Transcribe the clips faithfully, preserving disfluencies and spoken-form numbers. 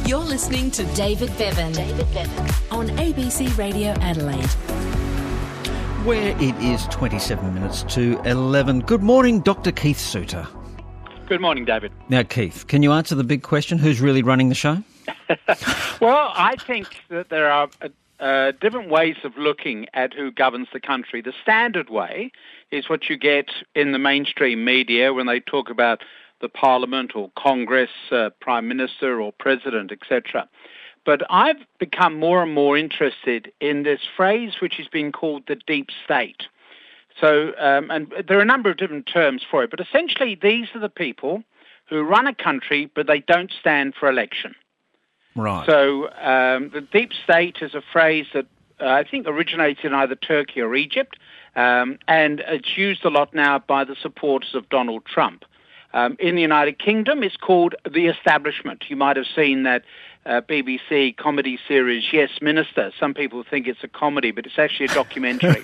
You're listening to David Bevan. David Bevan on A B C Radio Adelaide. Where it is twenty-seven minutes to eleven. Good morning, Doctor Keith Suter. Good morning, David. Now, Keith, can you answer the big question? Who's really running the show? Well, I think that there are uh, uh, different ways of looking at who governs the country. The standard way is what you get in the mainstream media when they talk about the Parliament or Congress, uh, Prime Minister or President, et cetera. But I've become more and more interested in this phrase which is being called the deep state. So, um, and there are a number of different terms for it, but essentially these are the people who run a country, but they don't stand for election. Right. So um, the deep state is a phrase that uh, I think originated in either Turkey or Egypt, um, and it's used a lot now by the supporters of Donald Trump. Um, in the United Kingdom, it's called the establishment. You might have seen that uh, B B C comedy series, Yes Minister. Some people think it's a comedy, but it's actually a documentary.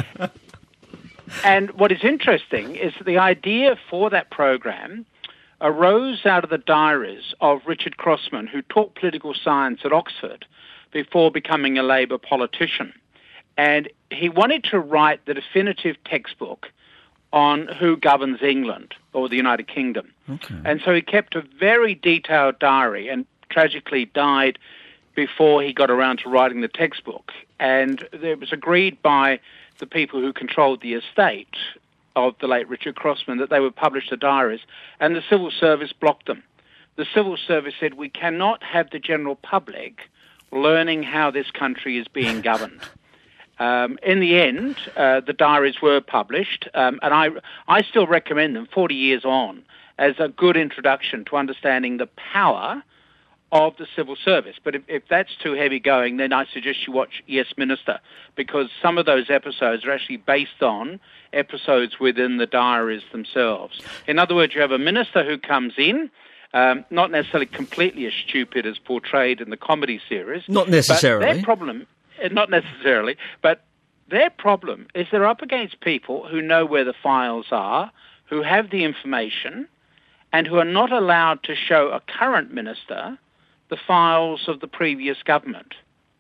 And what is interesting is that the idea for that program arose out of the diaries of Richard Crossman, who taught political science at Oxford before becoming a Labour politician. And he wanted to write the definitive textbook on who governs England or the United Kingdom. Okay. And so he kept a very detailed diary and tragically died before he got around to writing the textbook. And it was agreed by the people who controlled the estate of the late Richard Crossman that they would publish the diaries, and the civil service blocked them. The civil service said, we cannot have the general public learning how this country is being governed. Um, in the end, uh, the diaries were published, um, and I, I still recommend them forty years on as a good introduction to understanding the power of the civil service. But if, if that's too heavy going, then I suggest you watch Yes Minister, because some of those episodes are actually based on episodes within the diaries themselves. In other words, you have a minister who comes in, um, not necessarily completely as stupid as portrayed in the comedy series. Not necessarily. But their problem, not necessarily, but their problem is they're up against people who know where the files are, who have the information, and who are not allowed to show a current minister the files of the previous government.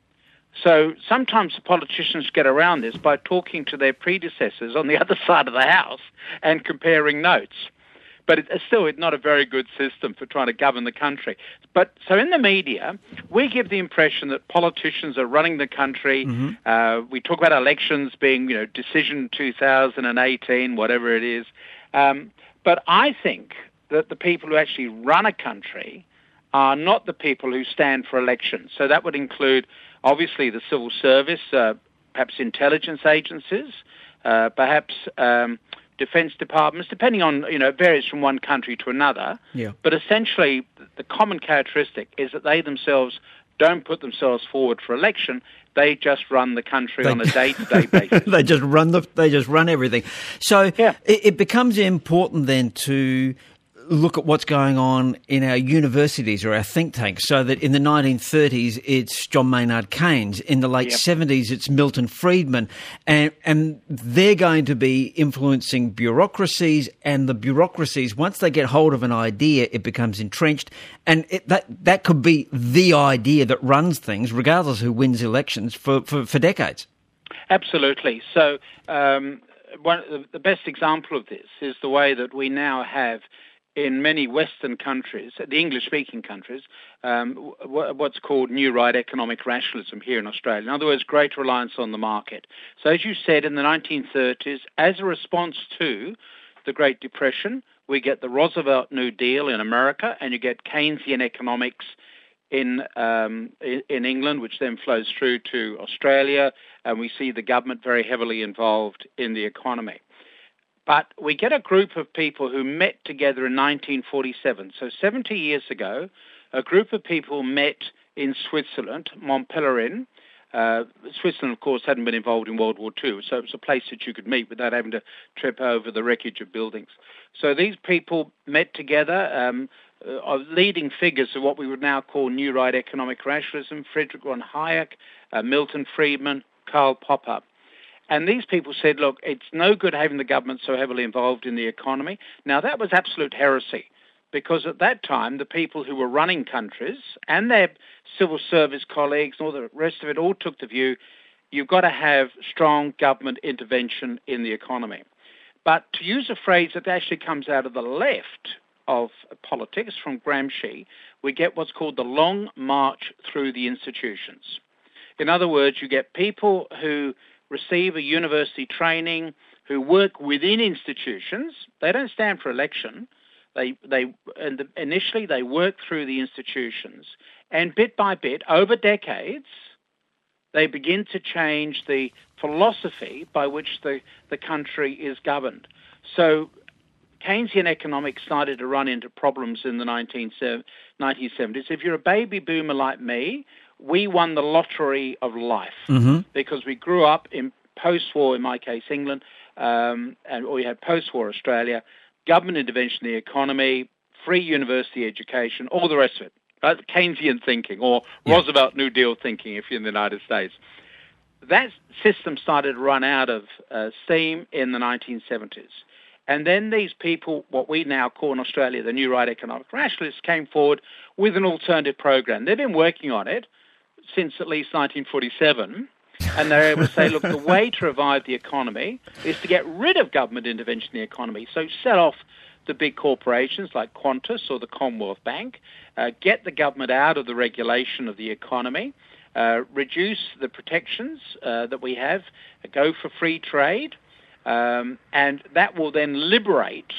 So sometimes the politicians get around this by talking to their predecessors on the other side of the house and comparing notes. But it's still not a very good system for trying to govern the country. But so in the media, we give the impression that politicians are running the country. Mm-hmm. Uh, we talk about elections being, you know, decision two thousand eighteen, whatever it is. Um, but I think that the people who actually run a country are not the people who stand for elections. So that would include, obviously, the civil service, uh, perhaps intelligence agencies, uh, perhaps um, defence departments, depending on, you know, it varies from one country to another. Yeah. But essentially, the common characteristic is that they themselves don't put themselves forward for election. They just run the country they, on a day-to-day basis. they just run the. They just run everything. So yeah. it, it becomes important then to look at what's going on in our universities or our think tanks, so that in the nineteen thirties it's John Maynard Keynes, in the late yep. seventies it's Milton Friedman, and and they're going to be influencing bureaucracies, and the bureaucracies, once they get hold of an idea, it becomes entrenched, and it, that that could be the idea that runs things, regardless who wins elections, for, for, for decades. Absolutely. So um, one, the best example of this is the way that we now have in many Western countries, the English-speaking countries, um, what's called new right economic rationalism here in Australia. In other words, great reliance on the market. So as you said, in the nineteen thirties, as a response to the Great Depression, we get the Roosevelt New Deal in America, and you get Keynesian economics in, um, in England, which then flows through to Australia, and we see the government very heavily involved in the economy. But we get a group of people who met together in nineteen forty-seven. So seventy years ago, a group of people met in Switzerland, Montpellier. Uh, Switzerland, of course, hadn't been involved in World War Two, so it was a place that you could meet without having to trip over the wreckage of buildings. So these people met together, um, uh, leading figures of what we would now call New Right Economic Rationalism, Friedrich von Hayek, uh, Milton Friedman, Karl Popper. And these people said, look, it's no good having the government so heavily involved in the economy. Now, that was absolute heresy. because at that time, the people who were running countries and their civil service colleagues and all the rest of it all took the view, you've got to have strong government intervention in the economy. But to use a phrase that actually comes out of the left of politics from Gramsci, we get what's called the long march through the institutions. In other words, you get people who receive a university training, who work within institutions. They don't stand for election. They, they, and initially they work through the institutions, and bit by bit, over decades, they begin to change the philosophy by which the, the country is governed. So Keynesian economics started to run into problems in the nineteen seventies. If you're a baby boomer like me, we won the lottery of life mm-hmm. because we grew up in post-war, in my case, England, um, and or we had post-war Australia, government intervention in the economy, free university education, all the rest of it. Right? Keynesian thinking, or yeah. Roosevelt New Deal thinking, if you're in the United States. That system started to run out of uh, steam in the nineteen seventies. And then these people, what we now call in Australia the New Right Economic Rationalists, came forward with an alternative program. They've been working on it since at least nineteen forty-seven, and they're able to say, look, the way to revive the economy is to get rid of government intervention in the economy. So sell off the big corporations like Qantas or the Commonwealth Bank, uh, get the government out of the regulation of the economy, uh, reduce the protections uh, that we have, uh, go for free trade, um, and that will then liberate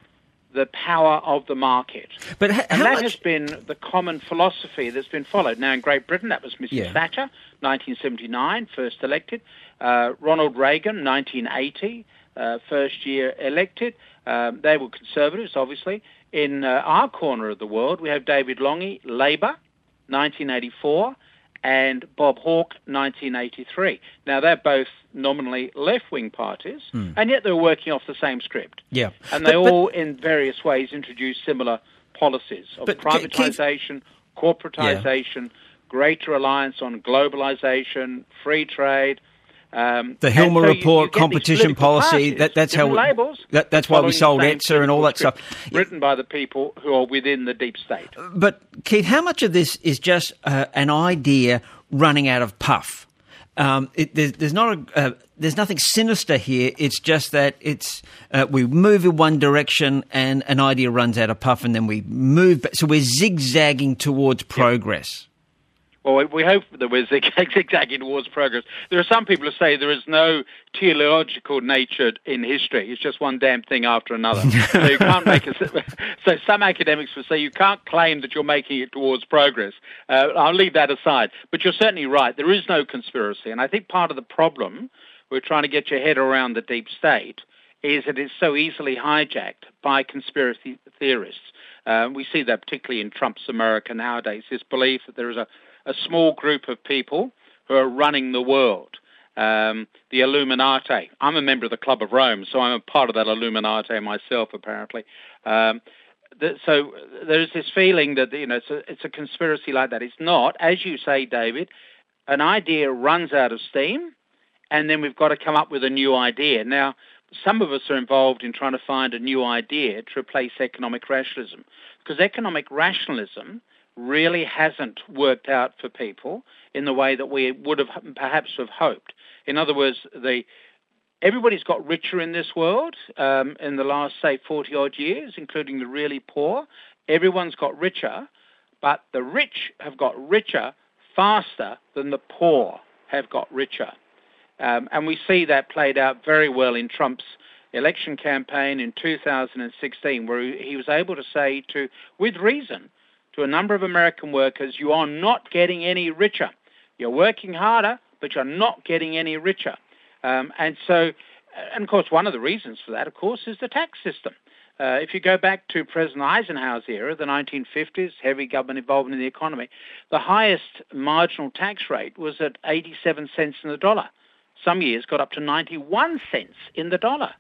the power of the market. But h- and how that much... has been the common philosophy that's been followed. Now, in Great Britain, that was Missus Yeah. Thatcher, nineteen seventy-nine, first elected. Uh, Ronald Reagan, nineteen eighty, uh, first year elected. Um, they were conservatives, obviously. In uh, our corner of the world, we have David Lange, Labour, nineteen eighty-four, and Bob Hawke, nineteen eighty-three. Now, they're both nominally left-wing parties, mm. and yet they're working off the same script. Yeah. And they but, all, but, in various ways, introduce similar policies of but, privatisation, corporatisation, yeah. greater reliance on globalisation, free trade. Um, the Hilmer so Report, you, you competition policy, parties, that, that's how we, labels, that, that's why we sold E T S A and all that stuff. Written by the people who are within the deep state. But, Keith, how much of this is just uh, an idea running out of puff? Um, it, there's, there's not a, uh, there's nothing sinister here. It's just that it's uh, we move in one direction and an idea runs out of puff, and then we move back. So we're zigzagging towards progress. Yep. Well, we hope that we're zigzagging towards progress. There are some people who say there is no teleological nature in history. It's just one damn thing after another. So you can't make a, So some academics will say you can't claim that you're making it towards progress. Uh, I'll leave that aside. But you're certainly right. There is no conspiracy. And I think part of the problem, we're trying to get your head around the deep state, is that it's so easily hijacked by conspiracy theorists. Uh, we see that particularly in Trump's America nowadays, this belief that there is a a small group of people who are running the world, um, the Illuminati. I'm a member of the Club of Rome, so I'm a part of that Illuminati myself, apparently. Um, th- so there's this feeling that, you know, it's a, it's a conspiracy like that. It's not, as you say, David, an idea runs out of steam, and then we've got to come up with a new idea. Now, some of us are involved in trying to find a new idea to replace economic rationalism, because economic rationalism really hasn't worked out for people in the way that we would have perhaps have hoped. In other words, the everybody's got richer in this world um, in the last, say, forty-odd years, including the really poor. Everyone's got richer, but the rich have got richer faster than the poor have got richer. Um, and we see that played out very well in Trump's election campaign in two thousand sixteen, where he, he was able to say to, with reason, to a number of American workers, you are not getting any richer. You're working harder, but you're not getting any richer. Um, and so, and of course, one of the reasons for that, of course, is the tax system. Uh, if you go back to President Eisenhower's era, the nineteen fifties, heavy government involvement in the economy, the highest marginal tax rate was at eighty-seven cents in the dollar. Some years got up to ninety-one cents in the dollar.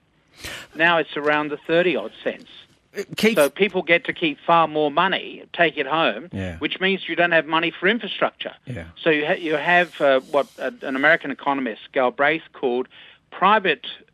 Now it's around the thirty-odd cents. Keith, so people get to keep far more money, take it home, yeah. which means you don't have money for infrastructure. Yeah. So you, ha- you have uh, what uh, an American economist, Galbraith, called private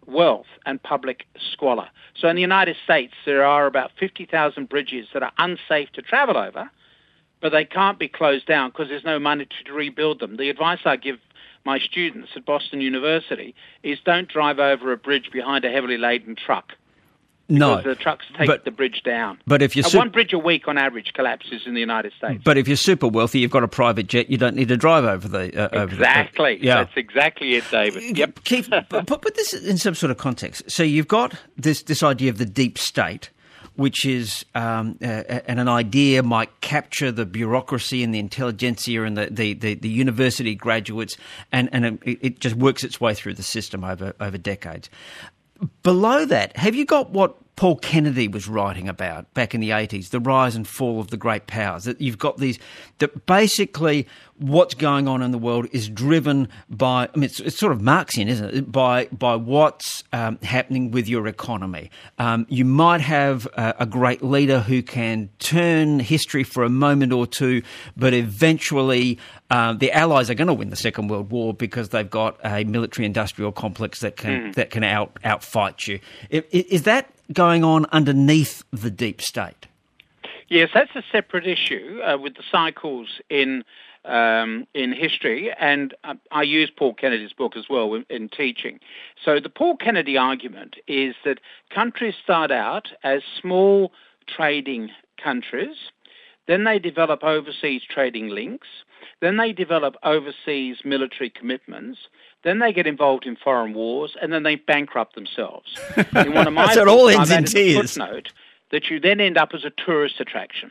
wealth and public squalor. So in the United States, there are about fifty thousand bridges that are unsafe to travel over, but they can't be closed down because there's no money to rebuild them. The advice I give my students at Boston University is don't drive over a bridge behind a heavily laden truck. No, because the trucks take but, the bridge down. But if you're su- one bridge a week on average collapses in the United States. But if you're super wealthy, you've got a private jet. You don't need to drive over the uh, over exactly. The, uh, yeah. That's exactly it, David. Yep. Keith, put, put this in some sort of context. So you've got this this idea of the deep state, which is um, uh, and an idea might capture the bureaucracy and the intelligentsia and the, the, the, the university graduates, and, and it, it just works its way through the system over, over decades. Below that, have you got what Paul Kennedy was writing about back in the eighties, the rise and fall of the great powers? That you've got these, that basically what's going on in the world is driven by, I mean, it's, it's sort of Marxian, isn't it? By by what's um, happening with your economy. Um, you might have a, a great leader who can turn history for a moment or two, but eventually uh, the Allies are going to win the Second World War because they've got a military-industrial complex that can mm. that can out outfight you. Is, is that going on underneath the deep state? Yes, that's a separate issue uh, with the cycles in um, in history, and uh, I use Paul Kennedy's book as well in, in teaching. So the Paul Kennedy argument is that countries start out as small trading countries, then they develop overseas trading links, then they develop overseas military commitments, then they get involved in foreign wars, and then they bankrupt themselves. In one of my so it all ends in tears. Footnote that you then end up as a tourist attraction.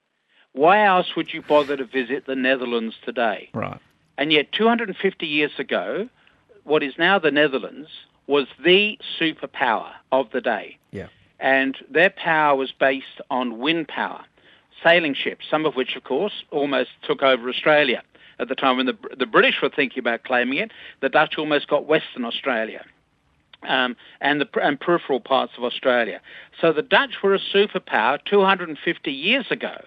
Why else would you bother to visit the Netherlands today? Right. And yet two hundred fifty years ago, what is now the Netherlands was the superpower of the day. Yeah. And their power was based on wind power, sailing ships, some of which, of course, almost took over Australia. At the time when the, the British were thinking about claiming it, the Dutch almost got Western Australia um, and the and peripheral parts of Australia. So the Dutch were a superpower two hundred fifty years ago.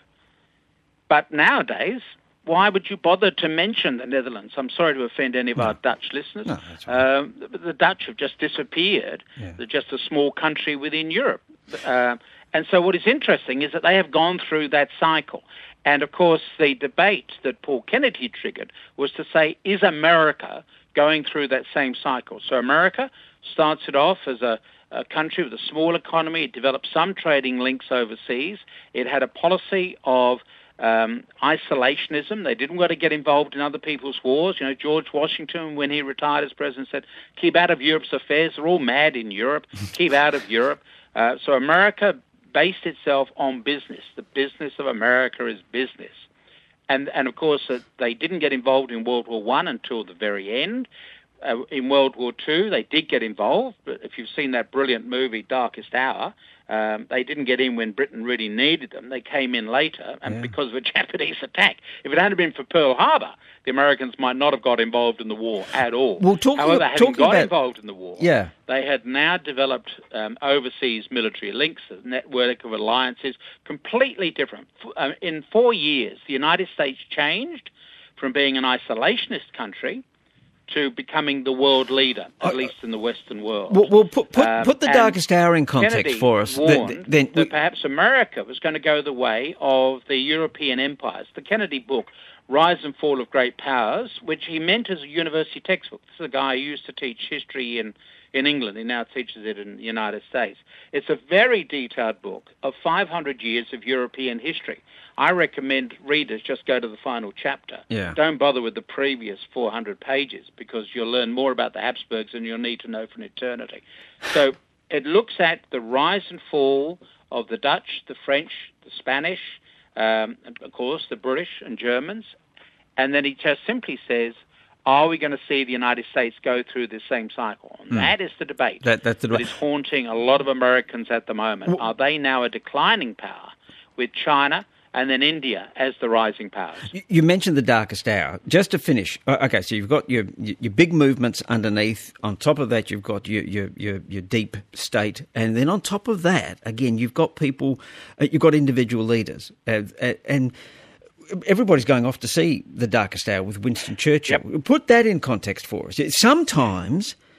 But nowadays, why would you bother to mention the Netherlands? I'm sorry to offend any of no. our Dutch listeners. No, that's right. um, the, the Dutch have just disappeared. Yeah. They're just a small country within Europe. Uh, and so what is interesting is that they have gone through that cycle. And, of course, the debate that Paul Kennedy triggered was to say, is America going through that same cycle? So America starts it off as a, a country with a small economy. It developed some trading links overseas. It had a policy of um, isolationism. They didn't want to get involved in other people's wars. You know, George Washington, when he retired as president, said, keep out of Europe's affairs. They're all mad in Europe. Keep out of Europe. Uh, so America based itself on business. The business of America is business. And, and of course, uh, they didn't get involved in World War One until the very end. Uh, in World War Two, they did get involved, but if you've seen that brilliant movie, Darkest Hour, um, they didn't get in when Britain really needed them. They came in later, and yeah. because of a Japanese attack. If it hadn't been for Pearl Harbor, the Americans might not have got involved in the war at all. Well, talking However, about, having talking got about, involved in the war, yeah. they had now developed um, overseas military links, a network of alliances, completely different. Uh, in four years, the United States changed from being an isolationist country to becoming the world leader, at uh, least in the Western world. Well, well put, put, um, put the Darkest Hour in context Kennedy for us. warned the, the, then that perhaps America was going to go the way of the European empires. The Kennedy book, Rise and Fall of Great Powers, which he meant as a university textbook. This is a guy who used to teach history in, in England. He now teaches it in the United States. It's a very detailed book of five hundred years of European history. I recommend readers just go to the final chapter. Yeah. Don't bother with the previous four hundred pages because you'll learn more about the Habsburgs than you'll need to know for an eternity. So it looks at the rise and fall of the Dutch, the French, the Spanish, um, and of course the British and Germans, and then he just simply says, are we going to see the United States go through this same cycle? And mm. that is the debate that, that's the that is haunting a lot of Americans at the moment. Well, are they now a declining power with China and then India as the rising powers? You mentioned the Darkest Hour. Just to finish, okay, so you've got your your big movements underneath. On top of that, you've got your your your, your deep state, and then on top of that, again, you've got people, you've got individual leaders, uh, and everybody's going off to see the Darkest Hour with Winston Churchill. Yep. Put that in context for us. Sometimes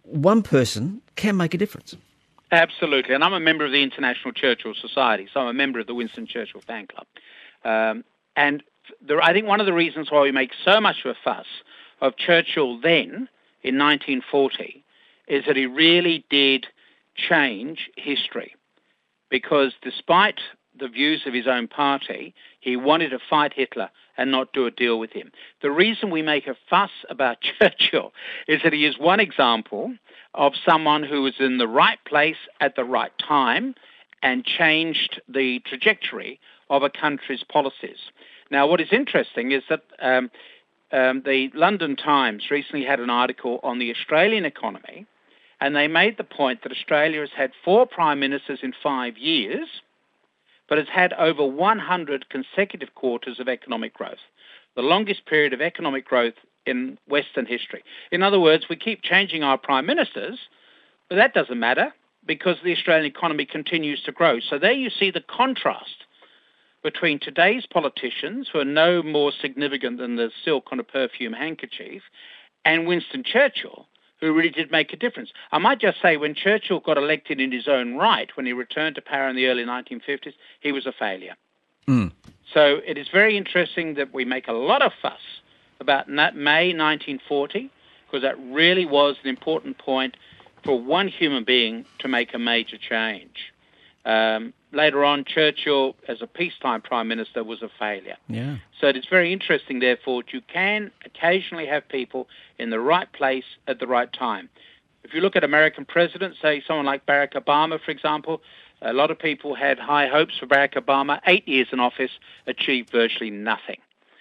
one person can make a difference. Absolutely. And I'm a member of the International Churchill Society, so I'm a member of the Winston Churchill fan club. Um, and there, I think one of the reasons why we make so much of a fuss of Churchill then, in nineteen forty, is that he really did change history. Because despite the views of his own party, he wanted to fight Hitler and not do a deal with him. The reason we make a fuss about Churchill is that he is one example of someone who was in the right place at the right time and changed the trajectory of a country's policies. Now, what is interesting is that um, um, the London Times recently had an article on the Australian economy, and they made the point that Australia has had four prime ministers in five years, but has had over one hundred consecutive quarters of economic growth, the longest period of economic growth in Western history. In other words, we keep changing our prime ministers, but that doesn't matter because the Australian economy continues to grow. So there you see the contrast between today's politicians, who are no more significant than the silk on a perfume handkerchief, and Winston Churchill, who really did make a difference. I might just say when Churchill got elected in his own right, when he returned to power in the early nineteen fifties, he was a failure. Mm. So it is very interesting that we make a lot of fuss about May nineteen forty, because that really was an important point for one human being to make a major change. Um, later on, Churchill, as a peacetime prime minister, was a failure. Yeah. So it's very interesting, therefore, that you can occasionally have people in the right place at the right time. If you look at American presidents, say someone like Barack Obama, for example, a lot of people had high hopes for Barack Obama. Eight years in office, achieved virtually nothing.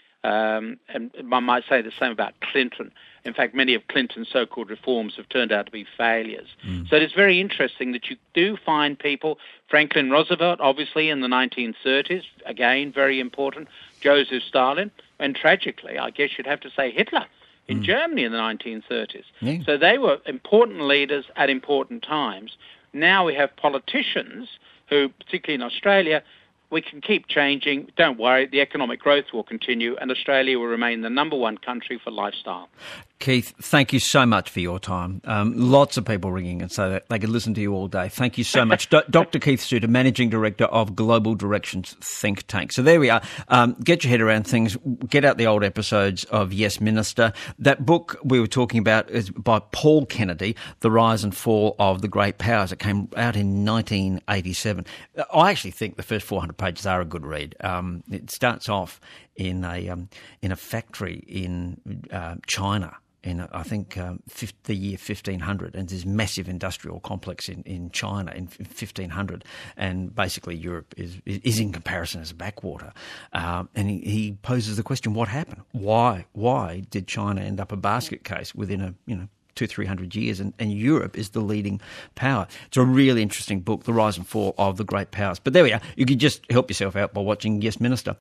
Um, and one might say the same about Clinton. In fact, many of Clinton's so-called reforms have turned out to be failures. Mm. So it's very interesting that you do find people, Franklin Roosevelt, obviously, in the nineteen thirties, again, very important, Joseph Stalin, and tragically, I guess you'd have to say Hitler in mm. Germany in the nineteen thirties. Yeah. So they were important leaders at important times. Now we have politicians who, particularly in Australia, we can keep changing. Don't worry, the economic growth will continue and Australia will remain the number one country for lifestyle. Keith, thank you so much for your time. Um, lots of people ringing and so that they could listen to you all day. Thank you so much. Do- Doctor Keith Suter, Managing Director of Global Directions Think Tank. So there we are. Um, get your head around things. Get out the old episodes of Yes Minister. That book we were talking about is by Paul Kennedy, The Rise and Fall of the Great Powers. It came out in nineteen eighty-seven. I actually think the first four hundred pages are a good read. Um, it starts off in a um, in a factory in uh, China. In, I think, um, the year fifteen hundred, and this massive industrial complex in, in China in fifteen hundred, and basically Europe is is in comparison as a backwater. Um, and he, he poses the question: what happened? Why? Why did China end up a basket case within a you know two three hundred years, and, and Europe is the leading power? It's a really interesting book, The Rise and Fall of the Great Powers. But there we are. You can just help yourself out by watching Yes Minister.